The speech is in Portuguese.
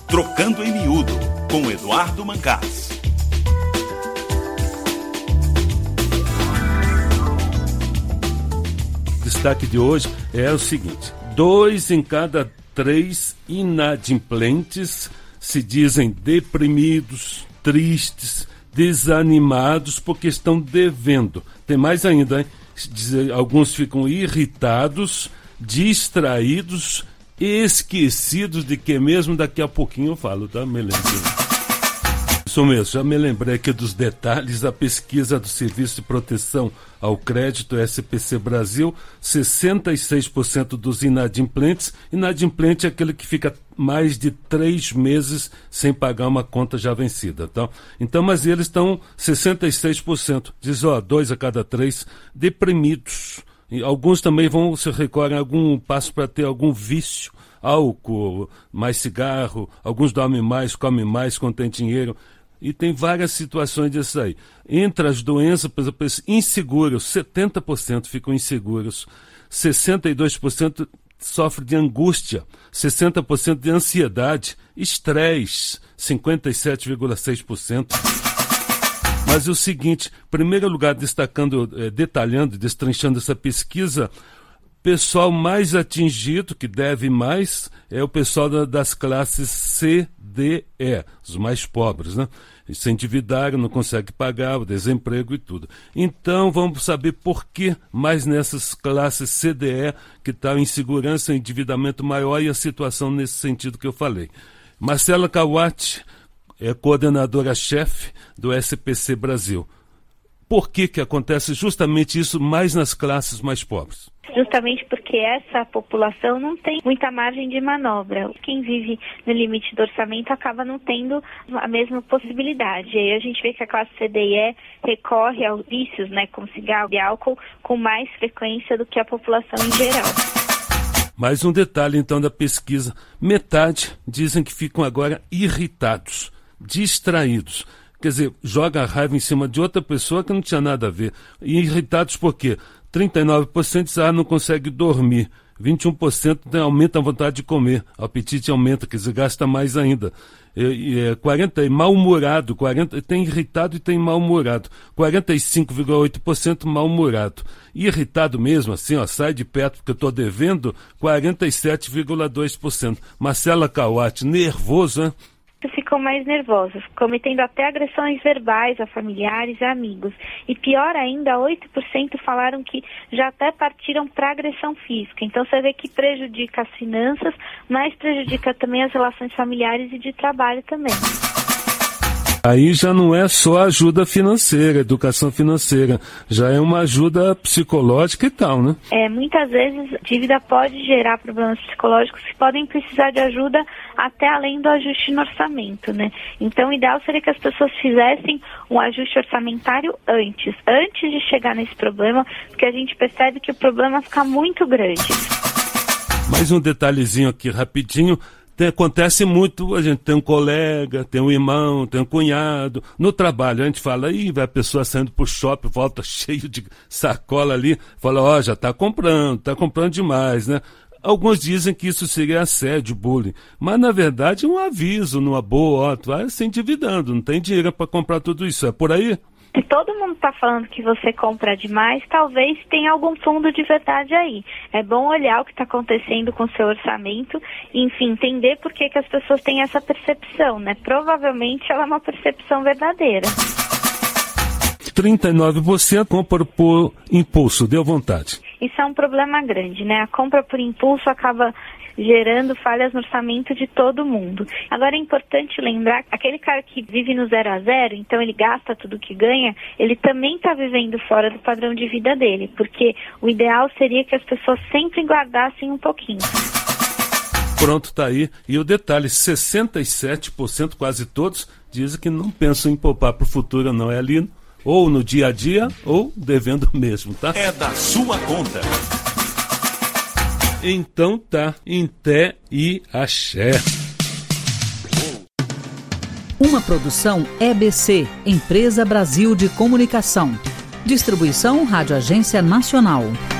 Trocando em Miúdo, com Eduardo Mancás. O destaque de hoje é o seguinte: 2 em cada 3 inadimplentes se dizem deprimidos, tristes, desanimados porque estão devendo. Tem mais ainda, hein? Alguns ficam irritados, distraídos, esquecidos de que mesmo daqui a pouquinho eu falo, tá? Me lembro. Isso mesmo, já me lembrei aqui dos detalhes da pesquisa do Serviço de Proteção ao Crédito SPC Brasil. 66% dos inadimplentes, inadimplente é aquele que fica mais de 3 meses sem pagar uma conta já vencida, tá? Então, mas eles estão 66%, diz, 2 a cada 3 deprimidos. E alguns também se recorrem a algum passo para ter algum vício, álcool, mais cigarro, alguns dormem mais, comem mais, quando tem dinheiro. E tem várias situações disso aí. Entre as doenças, por exemplo, inseguros, 70% ficam inseguros, 62% sofrem de angústia, 60% de ansiedade, estresse, 57,6%. Mas é o seguinte, em primeiro lugar, destacando, detalhando, destrinchando essa pesquisa, pessoal mais atingido, que deve mais, é o pessoal das classes C, D, E, os mais pobres, né? Se endividaram, não conseguem pagar, o desemprego e tudo. Então, vamos saber por que mais nessas classes C, D, E, que está a insegurança, endividamento maior e a situação nesse sentido que eu falei. Marcela Kawati é coordenadora-chefe do SPC Brasil. Por que acontece justamente isso mais nas classes mais pobres? Justamente porque essa população não tem muita margem de manobra. Quem vive no limite do orçamento acaba não tendo a mesma possibilidade. E aí a gente vê que a classe C, D e E recorre aos vícios, né, como cigarro e álcool, com mais frequência do que a população em geral. Mais um detalhe, então, da pesquisa. Metade dizem que ficam agora irritados, distraídos. Quer dizer, joga a raiva em cima de outra pessoa que não tinha nada a ver. E irritados por quê? 39% dizem, não consegue dormir. 21% aumenta a vontade de comer. O apetite aumenta, quer dizer, gasta mais ainda. 40% mal-humorado, tem irritado e tem mal-humorado. 45,8% mal-humorado. Irritado mesmo, assim, sai de perto porque eu estou devendo, 47,2%. Marcela Kawati, nervoso, né? Ficam mais nervosos, cometendo até agressões verbais a familiares e amigos. E pior ainda, 8% falaram que já até partiram para agressão física. Então você vê que prejudica as finanças, mas prejudica também as relações familiares e de trabalho também. Aí já não é só ajuda financeira, educação financeira, já é uma ajuda psicológica e tal, né? Muitas vezes dívida pode gerar problemas psicológicos que podem precisar de ajuda até além do ajuste no orçamento, né? Então o ideal seria que as pessoas fizessem um ajuste orçamentário antes de chegar nesse problema, porque a gente percebe que o problema fica muito grande. Mais um detalhezinho aqui rapidinho. Acontece muito, a gente tem um colega, tem um irmão, tem um cunhado. No trabalho a gente fala, vai a pessoa saindo pro shopping, volta cheio de sacola ali, fala, já tá comprando demais, né? Alguns dizem que isso seria assédio, bullying, mas na verdade é um aviso, numa boa, tu vai se endividando, não tem dinheiro para comprar tudo isso, é por aí? Se todo mundo está falando que você compra demais, talvez tenha algum fundo de verdade aí. É bom olhar o que está acontecendo com o seu orçamento e, enfim, entender por que as pessoas têm essa percepção, né? Provavelmente ela é uma percepção verdadeira. 39% compra por impulso, deu vontade. Isso é um problema grande, né? A compra por impulso acaba gerando falhas no orçamento de todo mundo. Agora é importante lembrar que aquele cara que vive no 0 a 0, então ele gasta tudo que ganha, ele também está vivendo fora do padrão de vida dele, porque o ideal seria que as pessoas sempre guardassem um pouquinho. Pronto, tá aí. E o detalhe, 67%, quase todos, dizem que não pensam em poupar para o futuro, não. É ali ou no dia a dia ou devendo mesmo, tá? É da sua conta. Então tá, em té e axé. Uma produção EBC, Empresa Brasil de Comunicação. Distribuição Rádio Agência Nacional.